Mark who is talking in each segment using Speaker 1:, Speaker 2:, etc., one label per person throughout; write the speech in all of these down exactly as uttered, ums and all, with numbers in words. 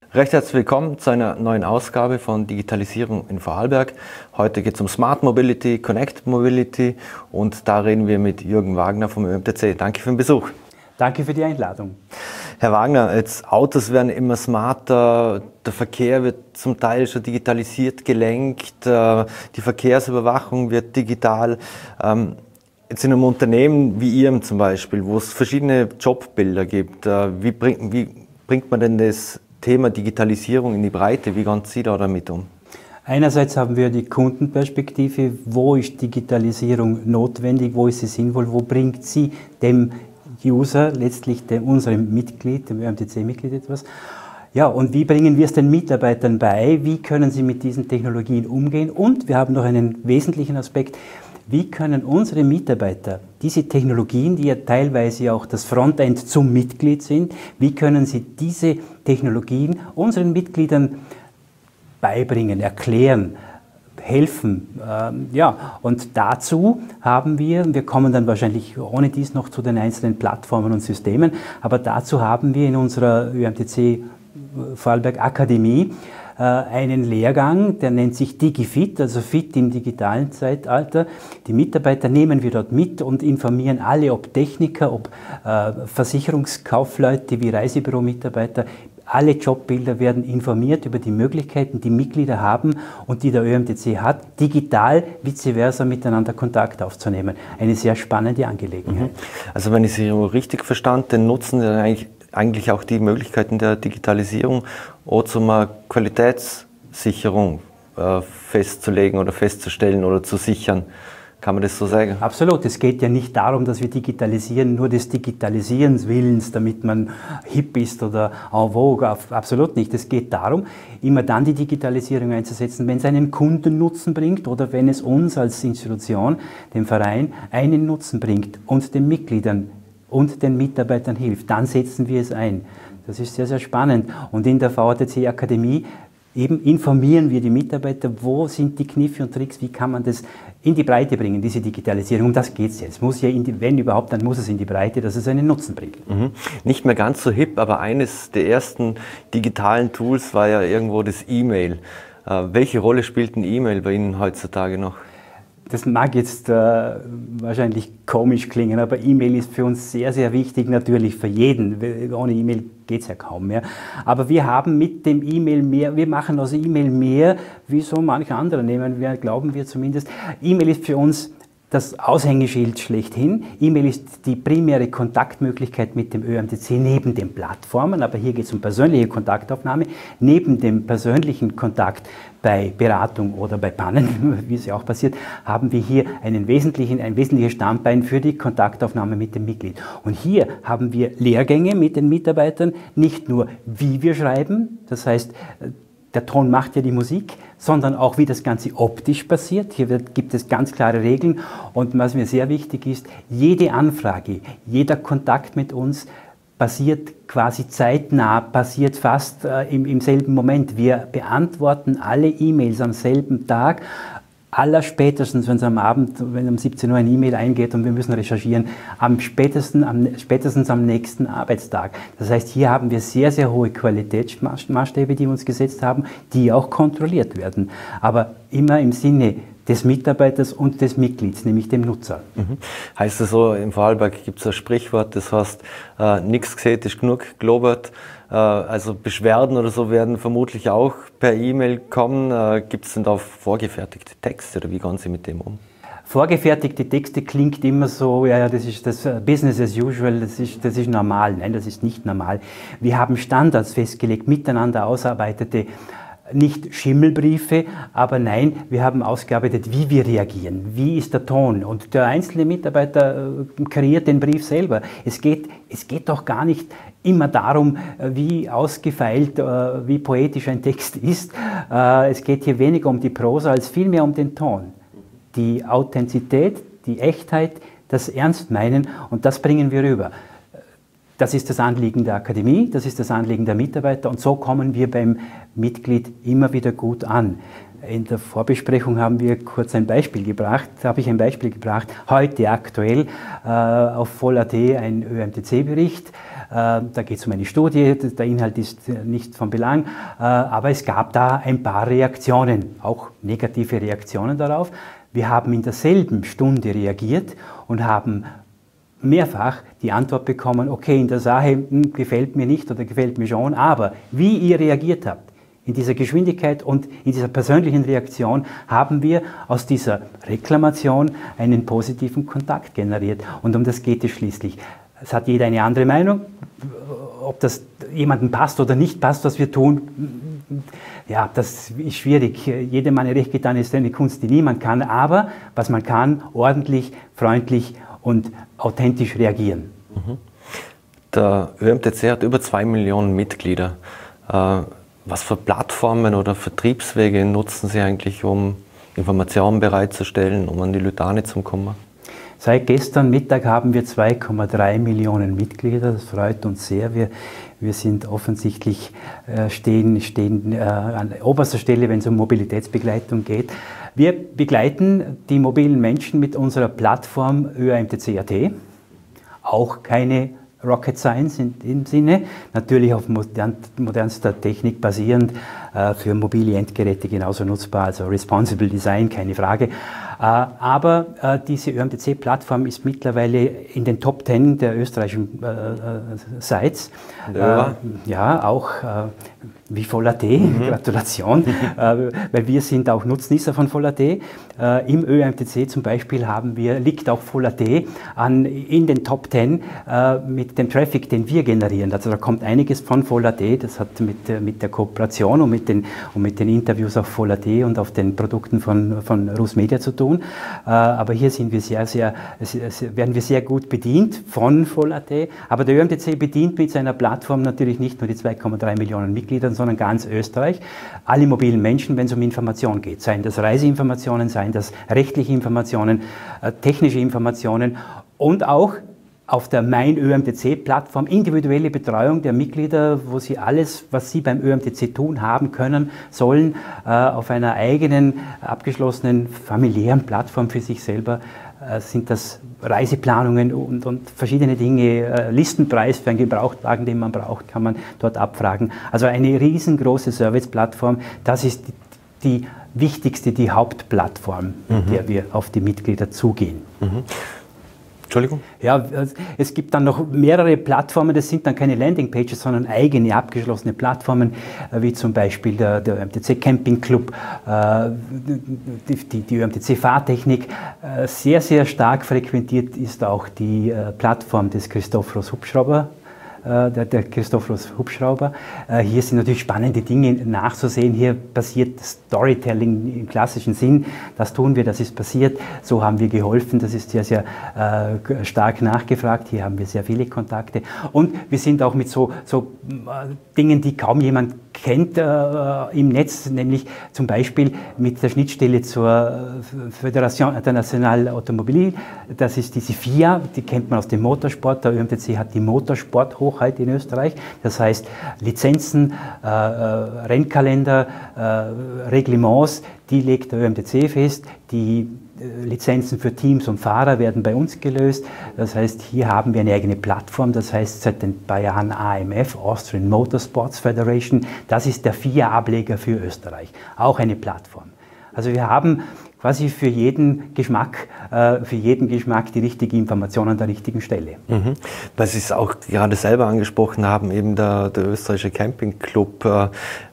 Speaker 1: Recht herzlich willkommen zu einer neuen Ausgabe von Digitalisierung in Vorarlberg. Heute geht es um Smart Mobility, Connected Mobility und da reden wir mit Jürgen Wagner vom Ö M T C. Danke für den Besuch.
Speaker 2: Danke für die Einladung.
Speaker 1: Herr Wagner, jetzt Autos werden immer smarter, der Verkehr wird zum Teil schon digitalisiert gelenkt, die Verkehrsüberwachung wird digital. Jetzt in einem Unternehmen wie Ihrem zum Beispiel, wo es verschiedene Jobbilder gibt, wie bringt, wie bringt man denn das Thema Digitalisierung in die Breite? Wie gehen Sie da damit um?
Speaker 2: Einerseits haben wir die Kundenperspektive, wo ist Digitalisierung notwendig, wo ist sie sinnvoll, wo bringt sie dem User, letztlich dem, unserem Mitglied, dem Ö M T C-Mitglied etwas. Ja, und wie bringen wir es den Mitarbeitern bei, wie können sie mit diesen Technologien umgehen und wir haben noch einen wesentlichen Aspekt, wie können unsere Mitarbeiter diese Technologien, die ja teilweise auch das Frontend zum Mitglied sind, wie können sie diese Technologien unseren Mitgliedern beibringen, erklären, helfen? Ähm, ja, und dazu haben wir, wir kommen dann wahrscheinlich ohne dies noch zu den einzelnen Plattformen und Systemen, aber dazu haben wir in unserer Ö M T C Vorarlberg Akademie einen Lehrgang, der nennt sich DigiFit, also Fit im digitalen Zeitalter. Die Mitarbeiter nehmen wir dort mit und informieren alle, ob Techniker, ob äh, Versicherungskaufleute wie Reisebüro-Mitarbeiter. Alle Jobbilder werden informiert über die Möglichkeiten, die Mitglieder haben und die der Ö M T C hat, digital, vice versa miteinander Kontakt aufzunehmen. Eine sehr spannende Angelegenheit.
Speaker 1: Also wenn ich Sie richtig verstanden, dann nutzen Sie eigentlich eigentlich auch die Möglichkeiten der Digitalisierung auch zum Qualitätssicherung äh, festzulegen oder festzustellen oder zu sichern. Kann man das so sagen?
Speaker 2: Absolut. Es geht ja nicht darum, dass wir digitalisieren, nur des Digitalisierens Willens, damit man hip ist oder en vogue. Absolut nicht. Es geht darum, immer dann die Digitalisierung einzusetzen, wenn es einen Kundennutzen bringt oder wenn es uns als Institution, dem Verein, einen Nutzen bringt und den Mitgliedern und den Mitarbeitern hilft, dann setzen wir es ein. Das ist sehr, sehr spannend. Und in der V A T C-Akademie eben informieren wir die Mitarbeiter, wo sind die Kniffe und Tricks, wie kann man das in die Breite bringen, diese Digitalisierung. Um das geht es jetzt. Muss ja in die, wenn überhaupt, dann muss es in die Breite, dass es einen Nutzen bringt.
Speaker 1: Mhm. Nicht mehr ganz so hip, aber eines der ersten digitalen Tools war ja irgendwo das E-Mail. Äh, welche Rolle spielt ein E-Mail bei Ihnen heutzutage noch?
Speaker 2: Das mag jetzt äh, wahrscheinlich komisch klingen, aber E-Mail ist für uns sehr, sehr wichtig, natürlich für jeden. Ohne E-Mail geht es ja kaum mehr. Aber wir haben mit dem E-Mail mehr, wir machen aus E-Mail mehr, wie so manche andere nehmen, wir, glauben wir zumindest. E-Mail ist für uns das Aushängeschild schlechthin. E-Mail ist die primäre Kontaktmöglichkeit mit dem Ö M T C neben den Plattformen, aber hier geht es um persönliche Kontaktaufnahme. Neben dem persönlichen Kontakt bei Beratung oder bei Pannen, wie es ja auch passiert, haben wir hier einen wesentlichen, ein wesentliches Standbein für die Kontaktaufnahme mit dem Mitglied. Und hier haben wir Lehrgänge mit den Mitarbeitern, nicht nur wie wir schreiben, das heißt, der Ton macht ja die Musik, sondern auch wie das Ganze optisch passiert. Hier wird, gibt es ganz klare Regeln und was mir sehr wichtig ist, jede Anfrage, jeder Kontakt mit uns passiert quasi zeitnah, passiert fast äh, im, im selben Moment. Wir beantworten alle E-Mails am selben Tag. Allerspätestens, wenn es am Abend, wenn um siebzehn Uhr eine E-Mail eingeht und wir müssen recherchieren, am spätesten, am spätestens am nächsten Arbeitstag. Das heißt, hier haben wir sehr, sehr hohe Qualitätsmaßstäbe, die wir uns gesetzt haben, die auch kontrolliert werden. Aber immer im Sinne des Mitarbeiters und des Mitglieds, nämlich dem Nutzer.
Speaker 1: Mhm. Heißt es so, im Vorarlberg gibt es ein Sprichwort, das heißt, äh, nichts gesehen ist genug gelobert. Äh, also Beschwerden oder so werden vermutlich auch per E-Mail kommen. Äh, gibt es denn da vorgefertigte Texte oder wie gehen Sie mit dem um?
Speaker 2: Vorgefertigte Texte klingt immer so, ja, ja, das ist das Business as usual, das ist, das ist normal. Nein, das ist nicht normal. Wir haben Standards festgelegt, miteinander ausarbeitete, nicht Schimmelbriefe, aber nein, wir haben ausgearbeitet, wie wir reagieren, wie ist der Ton und der einzelne Mitarbeiter äh, kreiert den Brief selber. Es geht, es geht doch gar nicht immer darum, wie ausgefeilt, äh, wie poetisch ein Text ist. Äh, es geht hier weniger um die Prosa als vielmehr um den Ton. Die Authentizität, die Echtheit, das Ernstmeinen und das bringen wir rüber. Das ist das Anliegen der Akademie, das ist das Anliegen der Mitarbeiter und so kommen wir beim Mitglied immer wieder gut an. In der Vorbesprechung haben wir kurz ein Beispiel gebracht, habe ich ein Beispiel gebracht, heute aktuell äh, auf Voll.at ein Ö M T C-Bericht. Äh, da geht es um eine Studie, der Inhalt ist nicht von Belang, äh, aber es gab da ein paar Reaktionen, auch negative Reaktionen darauf. Wir haben in derselben Stunde reagiert und haben mehrfach die Antwort bekommen, okay, in der Sache hm, gefällt mir nicht oder gefällt mir schon, aber wie ihr reagiert habt, in dieser Geschwindigkeit und in dieser persönlichen Reaktion haben wir aus dieser Reklamation einen positiven Kontakt generiert. Und um das geht es schließlich. Es hat jeder eine andere Meinung, ob das jemandem passt oder nicht passt, was wir tun. Ja, das ist schwierig. Jedem eine recht getan ist eine Kunst, die niemand kann. Aber was man kann, ordentlich, freundlich und authentisch reagieren.
Speaker 1: Der Ö M T C hat über zwei Millionen Mitglieder. Was für Plattformen oder Vertriebswege nutzen Sie eigentlich, um Informationen bereitzustellen, um an die Leute zu kommen?
Speaker 2: Seit gestern Mittag haben wir zwei Komma drei Millionen Mitglieder. Das freut uns sehr. Wir, wir sind offensichtlich äh, stehen, stehen äh, an oberster Stelle, wenn es um Mobilitätsbegleitung geht. Wir begleiten die mobilen Menschen mit unserer Plattform Ö M T C Punkt A T. Auch keine Rocket Science in dem Sinne, natürlich auf modern, modernster Technik basierend, äh, für mobile Endgeräte genauso nutzbar, also Responsible Design, keine Frage. Äh, aber äh, diese Ö M T C-Plattform ist mittlerweile in den Top Ten der österreichischen äh, Sites. Äh, ja, auch äh, wie Voll.at, mhm. Gratulation, äh, weil wir sind auch Nutznießer von Voll.at. Äh, Im Ö M T C zum Beispiel haben wir, liegt auch Voll.at an, in den Top Ten äh, mit dem Traffic, den wir generieren. Also da kommt einiges von Voll.at, das hat mit, mit der Kooperation und mit den, und mit den Interviews auf Voll.at und auf den Produkten von, von RusMedia zu tun. Äh, aber hier sind wir sehr, sehr, sehr, werden wir sehr gut bedient von Voll.at. Aber der Ö M T C bedient mit seiner Plattform natürlich nicht nur die zwei Komma drei Millionen Mitglieder, sondern ganz Österreich, alle mobilen Menschen, wenn es um Information geht, seien das Reiseinformationen, seien das rechtliche Informationen, äh, technische Informationen und auch auf der Mein Ö M T C-Plattform individuelle Betreuung der Mitglieder, wo sie alles, was sie beim Ö M T C tun, haben können, sollen, äh, auf einer eigenen, abgeschlossenen, familiären Plattform für sich selber äh, sind das Reiseplanungen und, und verschiedene Dinge, äh, Listenpreis für einen Gebrauchtwagen, den man braucht, kann man dort abfragen. Also eine riesengroße Serviceplattform, das ist die, die wichtigste, die Hauptplattform, mhm. mit der wir auf die Mitglieder zugehen. Mhm.
Speaker 1: Entschuldigung?
Speaker 2: Ja, es gibt dann noch mehrere Plattformen, das sind dann keine Landingpages, sondern eigene abgeschlossene Plattformen, wie zum Beispiel der, der Ö M T C Camping Club, äh, die, die, die Ö M T C Fahrtechnik. Äh, sehr, sehr stark frequentiert ist auch die äh, Plattform des Christophorus Hubschrauber. Der, der Christophorus Hubschrauber. Hier sind natürlich spannende Dinge nachzusehen. Hier passiert Storytelling im klassischen Sinn. Das tun wir, das ist passiert. So haben wir geholfen. Das ist sehr, sehr äh, stark nachgefragt. Hier haben wir sehr viele Kontakte. Und wir sind auch mit so, so äh, Dingen, die kaum jemand kennt äh, im Netz, nämlich zum Beispiel mit der Schnittstelle zur Fédération Internationale Automobile. Das ist diese F I A, die kennt man aus dem Motorsport. Der Ö M T C hat die Motorsport-Hochheit in Österreich. Das heißt, Lizenzen, äh, Rennkalender, äh, Reglements, die legt der Ö M T C fest. Die Lizenzen für Teams und Fahrer werden bei uns gelöst. Das heißt, hier haben wir eine eigene Plattform. Das heißt, seit ein paar Jahren A M F, Austrian Motorsports Federation. Das ist der F I A-Ableger für Österreich. Auch eine Plattform. Also wir haben quasi für jeden Geschmack, äh, für jeden Geschmack die richtige Information an der richtigen Stelle.
Speaker 1: Mhm. Weil Sie es auch gerade selber angesprochen haben, eben der, der österreichische Campingclub. Äh,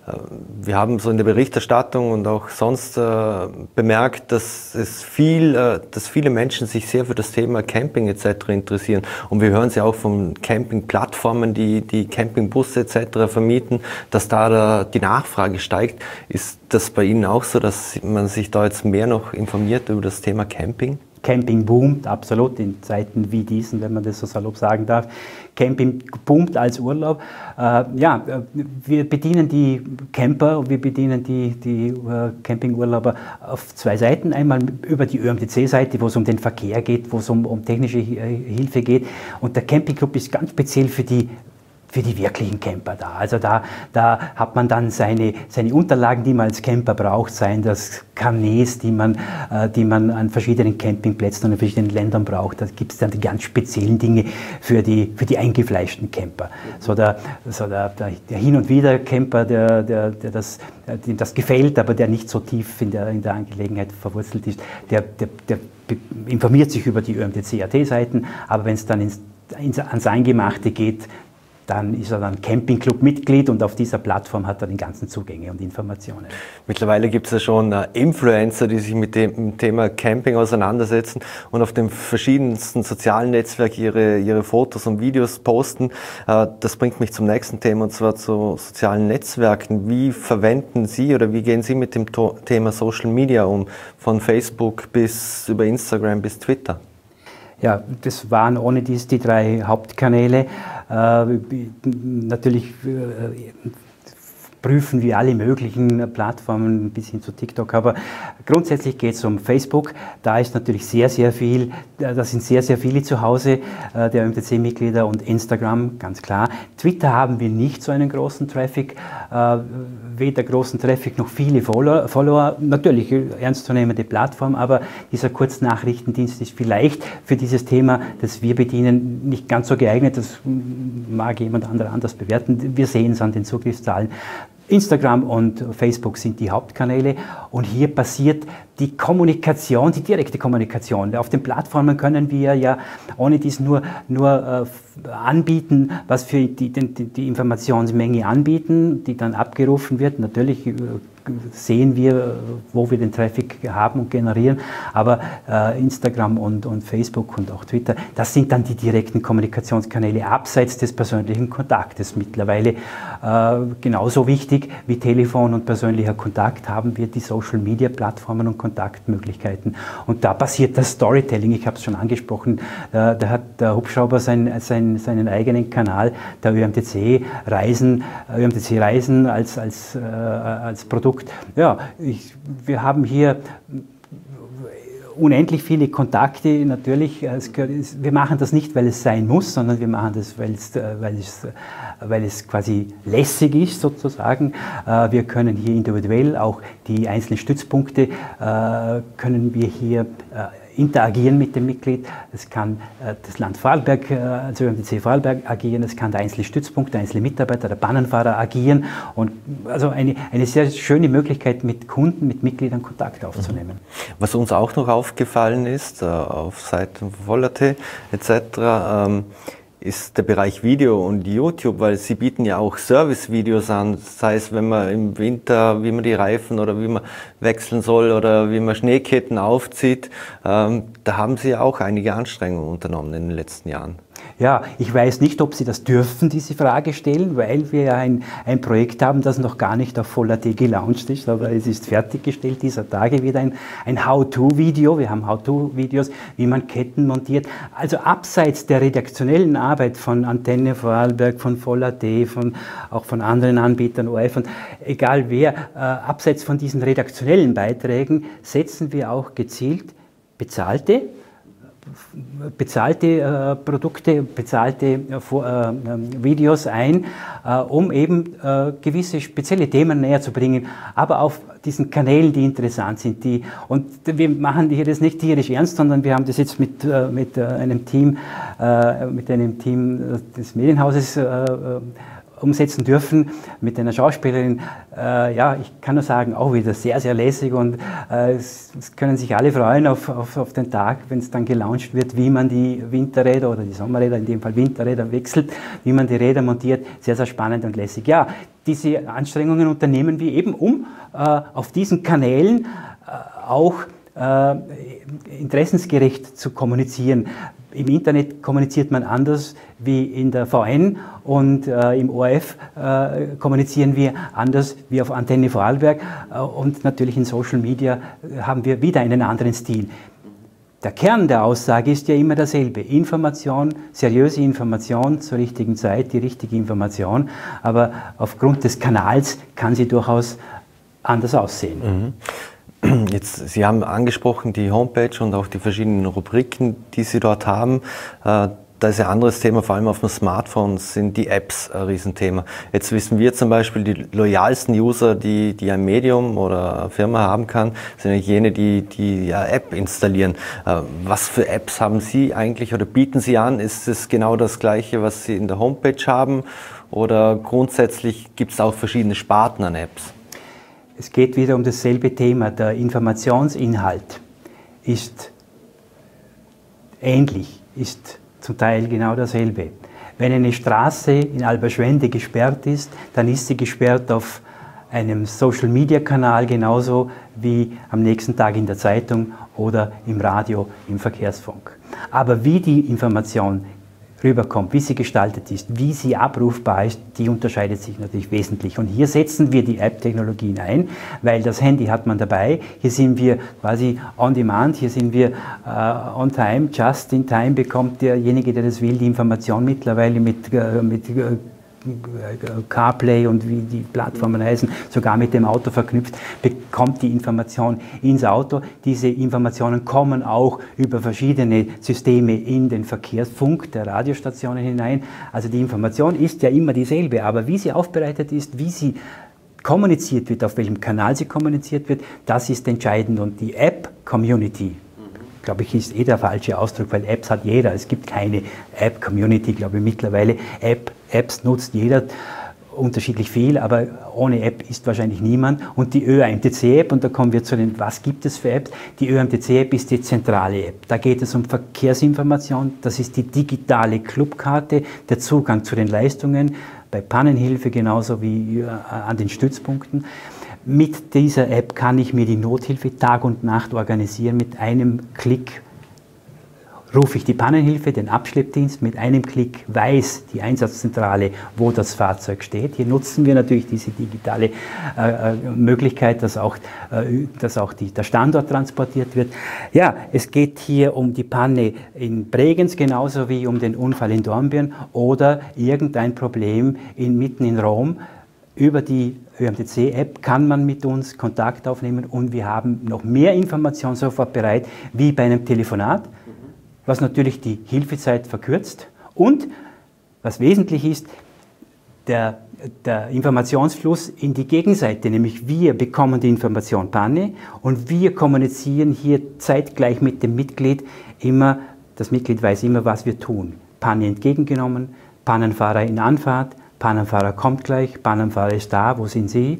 Speaker 1: wir haben so in der Berichterstattung und auch sonst äh, bemerkt, dass es viel, äh, dass viele Menschen sich sehr für das Thema Camping et cetera interessieren. Und wir hören es ja auch von Campingplattformen, die die Campingbusse et cetera vermieten, dass da der, die Nachfrage steigt. Ist das bei Ihnen auch so, dass man sich da jetzt mehr noch informiert über das Thema Camping?
Speaker 2: Camping boomt, absolut, in Zeiten wie diesen, wenn man das so salopp sagen darf. Camping boomt als Urlaub. Äh, ja, wir bedienen die Camper und wir bedienen die, die uh, Campingurlauber auf zwei Seiten. Einmal über die Ö M T C-Seite, wo es um den Verkehr geht, wo es um, um technische Hilfe geht. Und der Campingclub ist ganz speziell für die für die wirklichen Camper da. Also da, da hat man dann seine, seine Unterlagen, die man als Camper braucht, seien das Carnets, die man, äh, die man an verschiedenen Campingplätzen und in verschiedenen Ländern braucht. Da gibt es dann die ganz speziellen Dinge für die, für die eingefleischten Camper. So der, so der, der, der Hin- und Wieder-Camper, der, der, der das, dem das gefällt, aber der nicht so tief in der, in der Angelegenheit verwurzelt ist, der, der, der informiert sich über die Ö M T C Punkt A T-Seiten, aber wenn es dann ins, ins, ans Eingemachte geht, dann ist er dann Campingclub-Mitglied und auf dieser Plattform hat er die ganzen Zugänge und Informationen.
Speaker 1: Mittlerweile gibt es ja schon Influencer, die sich mit dem Thema Camping auseinandersetzen und auf den verschiedensten sozialen Netzwerken ihre, ihre Fotos und Videos posten. Das bringt mich zum nächsten Thema, und zwar zu sozialen Netzwerken. Wie verwenden Sie oder wie gehen Sie mit dem Thema Social Media um, von Facebook bis über Instagram bis Twitter?
Speaker 2: Ja, das waren ohne dies die drei Hauptkanäle. Äh, natürlich äh, prüfen wir alle möglichen Plattformen bis hin zu TikTok, aber grundsätzlich geht es um Facebook. Da ist natürlich sehr, sehr viel, da sind sehr, sehr viele zu Hause äh, der Ö M T C-Mitglieder, und Instagram, ganz klar. Twitter haben wir nicht so einen großen Traffic, äh, weder großen Traffic noch viele Follower, Follower. Natürlich ernstzunehmende Plattform, aber dieser Kurznachrichtendienst ist vielleicht für dieses Thema, das wir bedienen, nicht ganz so geeignet. Das mag jemand anderer anders bewerten. Wir sehen es an den Zugriffszahlen. Instagram und Facebook sind die Hauptkanäle, und hier passiert die Kommunikation, die direkte Kommunikation. Auf den Plattformen können wir ja ohne dies nur, nur äh, anbieten, was für die, die, die Informationsmenge anbieten, die dann abgerufen wird. Natürlich äh, sehen wir, wo wir den Traffic haben und generieren, aber äh, Instagram und, und Facebook und auch Twitter, das sind dann die direkten Kommunikationskanäle abseits des persönlichen Kontaktes. Mittlerweile äh, genauso wichtig wie Telefon und persönlicher Kontakt haben wir die Social-Media-Plattformen und Kontaktmöglichkeiten. Und da passiert das Storytelling, ich habe es schon angesprochen, äh, da hat der Hubschrauber sein, sein, seinen eigenen Kanal, der Ö M T C Reisen, Ö M T C Reisen als, als, äh, als Produkt. Ja, ich, wir haben hier unendlich viele Kontakte, natürlich. Wir machen das nicht, weil es sein muss, sondern wir machen das, weil es, weil es, weil es quasi lässig ist, sozusagen. Wir können hier individuell auch die einzelnen Stützpunkte, können wir hier interagieren mit dem Mitglied. Es kann äh, das Land Vorarlberg, äh, also Ö M T C Vorarlberg agieren, es kann der einzelne Stützpunkt, der einzelne Mitarbeiter, der Bahnenfahrer agieren, und also eine, eine sehr schöne Möglichkeit, mit Kunden, mit Mitgliedern Kontakt aufzunehmen.
Speaker 1: Was uns auch noch aufgefallen ist, äh, auf Seiten von Vollert et cetera, ähm, ist der Bereich Video und YouTube, weil Sie bieten ja auch Service-Videos an, sei es, wenn man im Winter, wie man die Reifen oder wie man wechseln soll oder wie man Schneeketten aufzieht. Ähm, da haben Sie ja auch einige Anstrengungen unternommen in den letzten Jahren.
Speaker 2: Ja, ich weiß nicht, ob Sie das dürfen, diese Frage stellen, weil wir ja ein, ein Projekt haben, das noch gar nicht auf Vollert gelauncht ist, aber es ist fertiggestellt dieser Tage wieder ein, ein How-to-Video. Wir haben How-to-Videos, wie man Ketten montiert. Also abseits der redaktionellen Arbeit von Antenne Vorarlberg, von Vollert, von, auch von anderen Anbietern, O R F, und egal wer, äh, abseits von diesen redaktionellen Beiträgen setzen wir auch gezielt bezahlte bezahlte äh, Produkte, bezahlte äh, äh, Videos ein, äh, um eben äh, gewisse spezielle Themen näher zu bringen, aber auf diesen Kanälen, die interessant sind. Die, und wir machen hier das nicht tierisch ernst, sondern wir haben das jetzt mit, äh, mit äh, einem Team, äh, mit einem Team des Medienhauses äh, umsetzen dürfen, mit einer Schauspielerin. Äh, ja, ich kann nur sagen, auch wieder sehr, sehr lässig, und äh, es, es können sich alle freuen auf, auf, auf den Tag, wenn es dann gelauncht wird, wie man die Winterräder oder die Sommerräder, in dem Fall Winterräder, wechselt, wie man die Räder montiert. Sehr, sehr spannend und lässig. Ja, diese Anstrengungen unternehmen wir eben, um äh, auf diesen Kanälen äh, auch äh, interessensgerecht zu kommunizieren. Im Internet kommuniziert man anders wie in der V N, und äh, im O R F äh, kommunizieren wir anders wie auf Antenne Vorarlberg, äh, und natürlich in Social Media haben wir wieder einen anderen Stil. Der Kern der Aussage ist ja immer derselbe. Information, seriöse Information zur richtigen Zeit, die richtige Information, aber aufgrund des Kanals kann sie durchaus anders aussehen.
Speaker 1: Mhm. Jetzt, Sie haben angesprochen die Homepage und auch die verschiedenen Rubriken, die Sie dort haben. da ist ein anderes Thema, vor allem auf dem Smartphone sind die Apps ein Riesenthema. Jetzt wissen wir zum Beispiel, die loyalsten User, die, die ein Medium oder eine Firma haben kann, sind eigentlich jene, die die ja, App installieren. Was für Apps haben Sie eigentlich oder bieten Sie an? Ist es genau das Gleiche, was Sie in der Homepage haben? Oder grundsätzlich gibt es auch verschiedene Sparten an Apps?
Speaker 2: Es geht wieder um dasselbe Thema. Der Informationsinhalt ist ähnlich, ist zum Teil genau dasselbe. Wenn eine Straße in Alberschwende gesperrt ist, dann ist sie gesperrt auf einem Social-Media-Kanal genauso wie am nächsten Tag in der Zeitung oder im Radio, im Verkehrsfunk. Aber wie die Information rüberkommt, wie sie gestaltet ist, wie sie abrufbar ist, die unterscheidet sich natürlich wesentlich. Und hier setzen wir die App-Technologien ein, weil das Handy hat man dabei. Hier sind wir quasi on demand, hier sind wir uh, on time, just in time bekommt derjenige, der das will, die Information mittlerweile mit, uh, mit uh, CarPlay und wie die Plattformen heißen, sogar mit dem Auto verknüpft, bekommt die Information ins Auto. Diese Informationen kommen auch über verschiedene Systeme in den Verkehrsfunk der Radiostationen hinein. Also die Information ist ja immer dieselbe, aber wie sie aufbereitet ist, wie sie kommuniziert wird, auf welchem Kanal sie kommuniziert wird, das ist entscheidend. Und die App-Community, glaube ich, ist eh der falsche Ausdruck, weil Apps hat jeder. Es gibt keine App-Community, glaube ich, mittlerweile. App, Apps nutzt jeder unterschiedlich viel, aber ohne App ist wahrscheinlich niemand. Und die Ö A M T C-App, und da kommen wir zu den, was gibt es für Apps? Die Ö A M T C-App ist die zentrale App. Da geht es um Verkehrsinformation, das ist die digitale Clubkarte, der Zugang zu den Leistungen, bei Pannenhilfe genauso wie an den Stützpunkten. Mit dieser App kann ich mir die Nothilfe Tag und Nacht organisieren. Mit einem Klick rufe ich die Pannenhilfe, den Abschleppdienst. Mit einem Klick weiß die Einsatzzentrale, wo das Fahrzeug steht. Hier nutzen wir natürlich diese digitale äh, Möglichkeit, dass auch, äh, dass auch die, der Standort transportiert wird. Ja, es geht hier um die Panne in Bregenz genauso wie um den Unfall in Dornbirn oder irgendein Problem in, mitten in Rom. Über die Ö A M T C-App kann man mit uns Kontakt aufnehmen und wir haben noch mehr Informationen sofort bereit, wie bei einem Telefonat, was natürlich die Hilfezeit verkürzt und, was wesentlich ist, der, der Informationsfluss in die Gegenseite, nämlich wir bekommen die Information Panne und wir kommunizieren hier zeitgleich mit dem Mitglied immer, das Mitglied weiß immer, was wir tun. Panne entgegengenommen, Pannenfahrer in Anfahrt, Pannenfahrer kommt gleich, Pannenfahrer ist da, wo sind Sie?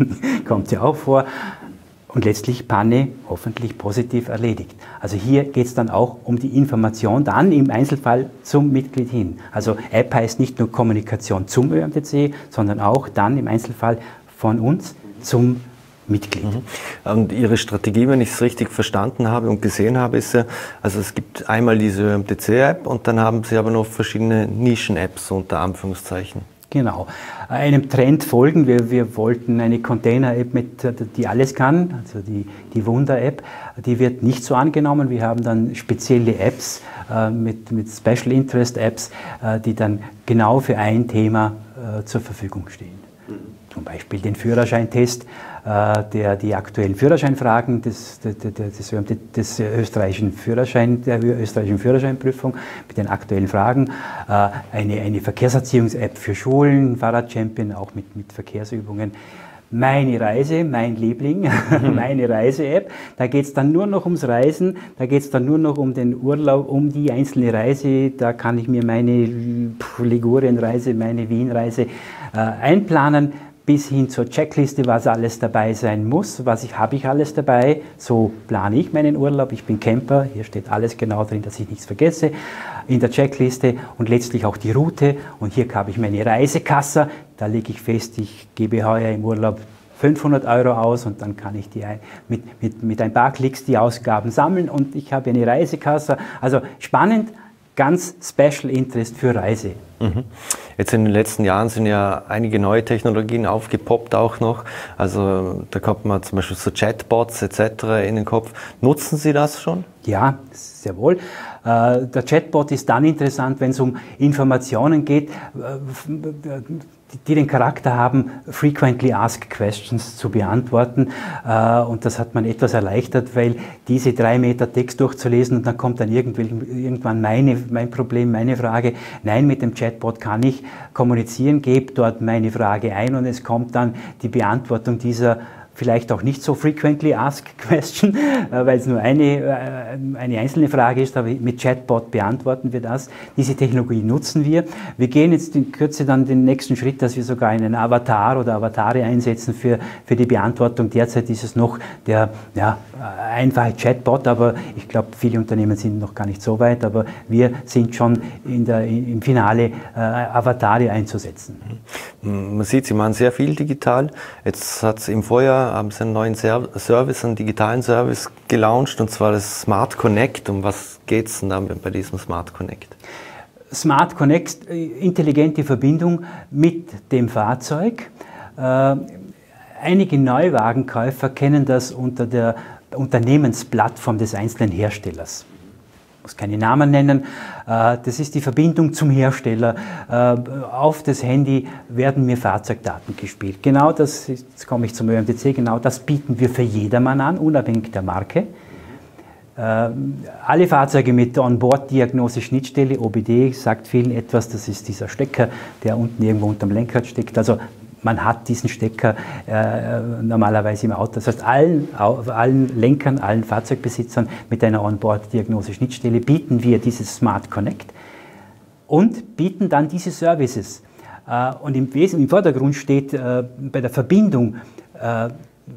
Speaker 2: Kommt ja auch vor. Und letztlich Panne hoffentlich positiv erledigt. Also hier geht es dann auch um die Information, dann im Einzelfall zum Mitglied hin. Also App heißt nicht nur Kommunikation zum Ö A M T C, sondern auch dann im Einzelfall von uns zum Mitglied.
Speaker 1: Mhm. Und Ihre Strategie, wenn ich es richtig verstanden habe und gesehen habe, ist ja, also es gibt einmal diese Ö A M T C-App und dann haben Sie aber noch verschiedene Nischen-Apps unter Anführungszeichen.
Speaker 2: Genau, einem Trend folgen. Wir, wir wollten eine Container-App, mit, die alles kann, also die, die Wunder-App, die wird nicht so angenommen. Wir haben dann spezielle Apps äh, mit, mit Special Interest Apps, äh, die dann genau für ein Thema äh, zur Verfügung stehen. Zum Beispiel den Führerscheintest, äh, der die aktuellen Führerscheinfragen des, des, des, des österreichischen Führerschein, der österreichischen Führerscheinprüfung mit den aktuellen Fragen, äh, eine, eine Verkehrserziehungs-App für Schulen, Fahrradchampion, auch mit, mit Verkehrsübungen. Meine Reise, mein Liebling, meine Reise-App, da geht es dann nur noch ums Reisen, da geht es dann nur noch um den Urlaub, um die einzelne Reise, da kann ich mir meine Ligurien-Reise, meine Wien-Reise äh, einplanen, bis hin zur Checkliste, was alles dabei sein muss, was ich, habe ich alles dabei, so plane ich meinen Urlaub, ich bin Camper, hier steht alles genau drin, dass ich nichts vergesse, in der Checkliste und letztlich auch die Route und hier habe ich meine Reisekasse, da lege ich fest, ich gebe heuer im Urlaub fünfhundert Euro aus und dann kann ich die mit, mit, mit ein paar Klicks die Ausgaben sammeln und ich habe eine Reisekasse, also spannend, ganz Special Interest für Reise.
Speaker 1: Mhm. Jetzt in den letzten Jahren sind ja einige neue Technologien aufgepoppt auch noch. Also da kommt man zum Beispiel so Chatbots et cetera in den Kopf. Nutzen Sie das schon?
Speaker 2: Ja, sehr wohl. Der Chatbot ist dann interessant, wenn es um Informationen geht, die den Charakter haben, frequently asked questions zu beantworten. Und das hat man etwas erleichtert, weil diese drei Meter Text durchzulesen und dann kommt dann irgendwann meine, mein Problem, meine Frage. Nein, mit dem Chatbot kann ich kommunizieren, gebe dort meine Frage ein und es kommt dann die Beantwortung dieser vielleicht auch nicht so frequently asked question, weil es nur eine, eine einzelne Frage ist, aber mit Chatbot beantworten wir das. Diese Technologie nutzen wir. Wir gehen jetzt in Kürze dann den nächsten Schritt, dass wir sogar einen Avatar oder Avatare einsetzen für, für die Beantwortung. Derzeit ist es noch der ja, einfache Chatbot, aber ich glaube, viele Unternehmen sind noch gar nicht so weit, aber wir sind schon in der, im Finale, äh, Avatare einzusetzen.
Speaker 1: Man sieht, Sie machen sehr viel digital. Jetzt hat es im Vorjahr haben Sie einen neuen Service, einen digitalen Service gelauncht, und zwar das Smart Connect. Um was geht es denn dann bei diesem Smart Connect?
Speaker 2: Smart Connect, intelligente Verbindung mit dem Fahrzeug. Äh, einige Neuwagenkäufer kennen das unter der Unternehmensplattform des einzelnen Herstellers. Ich muss keine Namen nennen, das ist die Verbindung zum Hersteller. Auf das Handy werden mir Fahrzeugdaten gespielt. Genau das, jetzt komme ich zum Ö M T C, genau das bieten wir für jedermann an, unabhängig der Marke. Alle Fahrzeuge mit Onboard-Diagnose-Schnittstelle, O B D, sagt vielen etwas, das ist dieser Stecker, der unten irgendwo unterm Lenkrad steckt. Also man hat diesen Stecker äh, normalerweise im Auto. Das heißt, allen, allen Lenkern, allen Fahrzeugbesitzern mit einer Onboard-Diagnose-Schnittstelle bieten wir dieses Smart Connect und bieten dann diese Services. Äh, und im, Wesen, im Vordergrund steht äh, bei der Verbindung äh,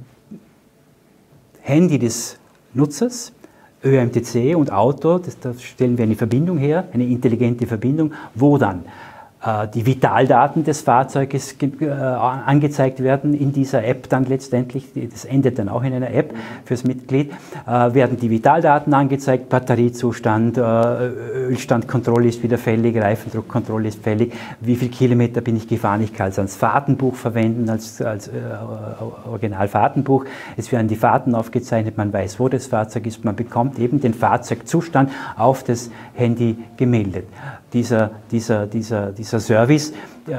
Speaker 2: Handy des Nutzers, Ö M T C und Auto, das, da stellen wir eine Verbindung her, eine intelligente Verbindung, wo dann die Vitaldaten des Fahrzeuges äh, angezeigt werden in dieser App dann letztendlich, das endet dann auch in einer App fürs Mitglied, äh, werden die Vitaldaten angezeigt, Batteriezustand, äh, Ölstandkontrolle ist wieder fällig, Reifendruckkontrolle ist fällig, wie viel Kilometer bin ich gefahren, ich kann es als Fahrtenbuch verwenden, als, als äh, Originalfahrtenbuch, es werden die Fahrten aufgezeichnet, man weiß, wo das Fahrzeug ist, man bekommt eben den Fahrzeugzustand auf das Handy gemeldet. Dieser, dieser, dieser, dieser Service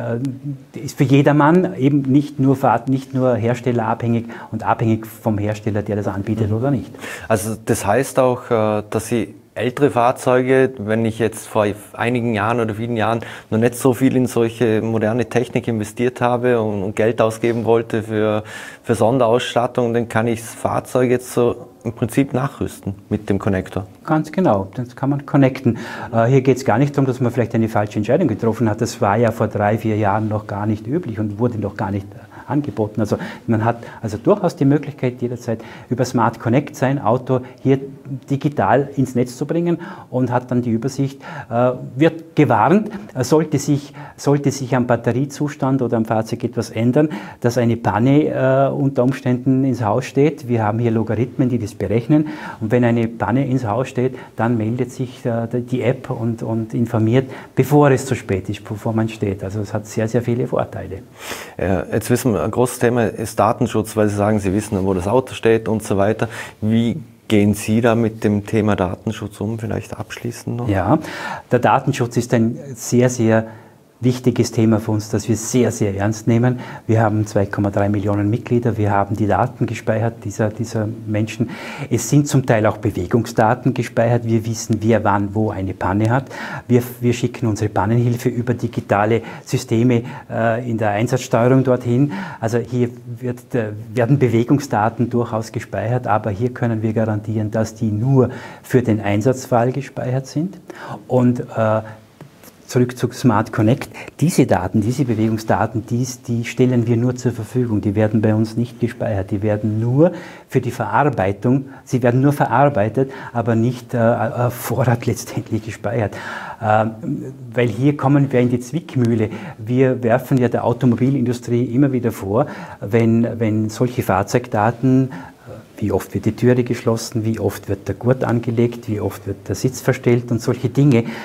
Speaker 2: äh, ist für jedermann eben nicht nur, nicht nur herstellerabhängig und abhängig vom Hersteller, der das anbietet mhm. oder nicht.
Speaker 1: Also das heißt auch, dass Sie ältere Fahrzeuge, wenn ich jetzt vor einigen Jahren oder vielen Jahren noch nicht so viel in solche moderne Technik investiert habe und, und Geld ausgeben wollte für, für Sonderausstattung, dann kann ich das Fahrzeug jetzt so im Prinzip nachrüsten mit dem Connector.
Speaker 2: Ganz genau, das kann man connecten. Äh, hier geht es gar nicht darum, dass man vielleicht eine falsche Entscheidung getroffen hat. Das war ja vor drei, vier Jahren noch gar nicht üblich und wurde noch gar nicht angeboten. Also man hat also durchaus die Möglichkeit, jederzeit über Smart Connect sein Auto hier digital ins Netz zu bringen und hat dann die Übersicht, äh, wird gewarnt, sollte sich, sollte sich am Batteriezustand oder am Fahrzeug etwas ändern, dass eine Panne äh, unter Umständen ins Haus steht. Wir haben hier Logarithmen, die das berechnen, und wenn eine Panne ins Haus steht, dann meldet sich äh, die App und, und informiert, bevor es zu spät ist, bevor man steht. Also es hat sehr, sehr viele Vorteile.
Speaker 1: Ja, jetzt wissen wir, ein großes Thema ist Datenschutz, weil Sie sagen, Sie wissen, wo das Auto steht und so weiter. Wie gehen Sie da mit dem Thema Datenschutz um? Vielleicht abschließend noch?
Speaker 2: Ja, der Datenschutz ist ein sehr, sehr wichtiges Thema für uns, das wir sehr, sehr ernst nehmen. Wir haben zwei Komma drei Millionen Mitglieder, wir haben die Daten gespeichert dieser, dieser Menschen. Es sind zum Teil auch Bewegungsdaten gespeichert. Wir wissen, wer wann wo eine Panne hat. Wir, wir schicken unsere Pannenhilfe über digitale Systeme äh, in der Einsatzsteuerung dorthin. Also hier wird, äh, werden Bewegungsdaten durchaus gespeichert, aber hier können wir garantieren, dass die nur für den Einsatzfall gespeichert sind. Und äh, zurück zu Smart Connect. Diese Daten, diese Bewegungsdaten, dies, die stellen wir nur zur Verfügung. Die werden bei uns nicht gespeichert. Die werden nur für die Verarbeitung, sie werden nur verarbeitet, aber nicht äh, auf Vorrat letztendlich gespeichert. Äh, weil hier kommen wir in die Zwickmühle. Wir werfen ja der Automobilindustrie immer wieder vor, wenn, wenn solche Fahrzeugdaten, wie oft wird die Türe geschlossen, wie oft wird der Gurt angelegt, wie oft wird der Sitz verstellt und solche Dinge,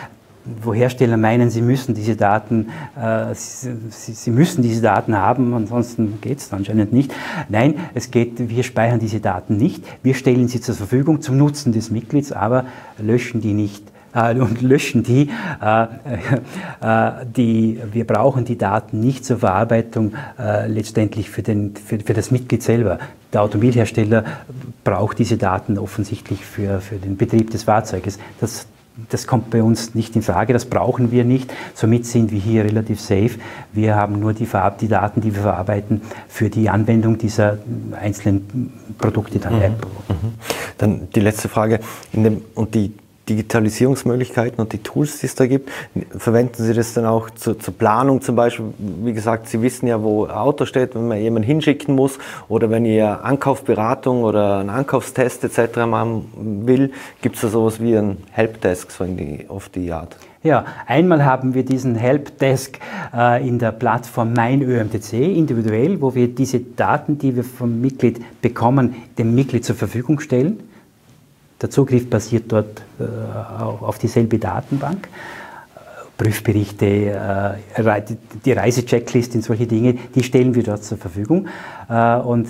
Speaker 2: wo Hersteller meinen, sie müssen diese Daten, äh, sie, sie müssen diese Daten haben, ansonsten geht es anscheinend nicht. Nein, es geht, wir speichern diese Daten nicht, wir stellen sie zur Verfügung zum Nutzen des Mitglieds, aber löschen die nicht. Und löschen die, äh, äh, die, wir brauchen die Daten nicht zur Verarbeitung äh, letztendlich für, den, für, für das Mitglied selber. Der Automobilhersteller braucht diese Daten offensichtlich für, für den Betrieb des Fahrzeuges. Das, das kommt bei uns nicht in Frage, das brauchen wir nicht. Somit sind wir hier relativ safe. Wir haben nur die, die Daten, die wir verarbeiten, für die Anwendung dieser einzelnen Produkte der App.
Speaker 1: Mhm. Mhm. Dann die letzte Frage. In dem, und die Digitalisierungsmöglichkeiten und die Tools, die es da gibt, verwenden Sie das dann auch zu, zur Planung zum Beispiel? Wie gesagt, Sie wissen ja, wo ein Auto steht, wenn man jemanden hinschicken muss oder wenn ihr Ankaufberatung oder einen Ankaufstest et cetera machen will, gibt es da sowas wie ein Helpdesk, so in die, auf die Art?
Speaker 2: Ja, einmal haben wir diesen Helpdesk äh, in der Plattform Mein ÖMTC individuell, wo wir diese Daten, die wir vom Mitglied bekommen, dem Mitglied zur Verfügung stellen. Der Zugriff basiert dort äh, auf dieselbe Datenbank. Prüfberichte, äh, die Reisecheckliste und solche Dinge, die stellen wir dort zur Verfügung. Äh, und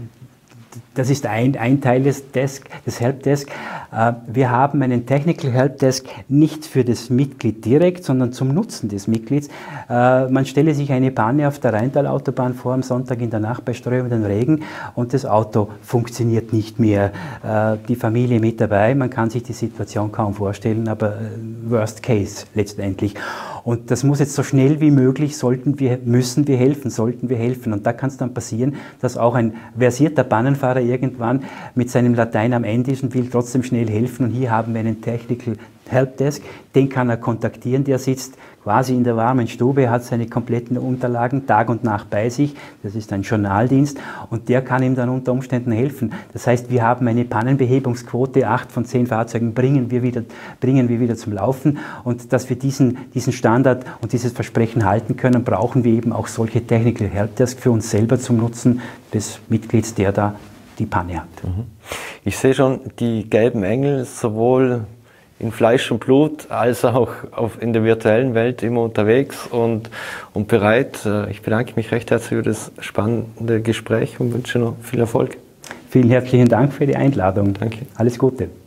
Speaker 2: das ist ein, ein Teil des, Desk, des Helpdesk. Äh, wir haben einen Technical Helpdesk nicht für das Mitglied direkt, sondern zum Nutzen des Mitglieds. Äh, man stelle sich eine Panne auf der Rheintal-Autobahn vor am Sonntag in der Nacht bei strömendem Regen und das Auto funktioniert nicht mehr. Äh, die Familie mit dabei, man kann sich die Situation kaum vorstellen, aber Worst Case letztendlich. Und das muss jetzt so schnell wie möglich, sollten wir, müssen wir helfen, sollten wir helfen. Und da kann es dann passieren, dass auch ein versierter Bahnenfahrer irgendwann mit seinem Latein am Ende ist und will trotzdem schnell helfen. Und hier haben wir einen Technical Helpdesk, den kann er kontaktieren, der sitzt quasi in der warmen Stube, hat seine kompletten Unterlagen Tag und Nacht bei sich, das ist ein Journaldienst und der kann ihm dann unter Umständen helfen. Das heißt, wir haben eine Pannenbehebungsquote, acht von zehn Fahrzeugen bringen wir wieder, bringen wir wieder zum Laufen und dass wir diesen, diesen Standard und dieses Versprechen halten können, brauchen wir eben auch solche Technical Helpdesk für uns selber zum Nutzen des Mitglieds, der da die Panne hat.
Speaker 1: Ich sehe schon die gelben Engel, sowohl in Fleisch und Blut, als auch auf, in der virtuellen Welt immer unterwegs und, und bereit. Ich bedanke mich recht herzlich für das spannende Gespräch und wünsche noch viel Erfolg.
Speaker 2: Vielen herzlichen Dank für die Einladung.
Speaker 1: Danke.
Speaker 2: Alles Gute.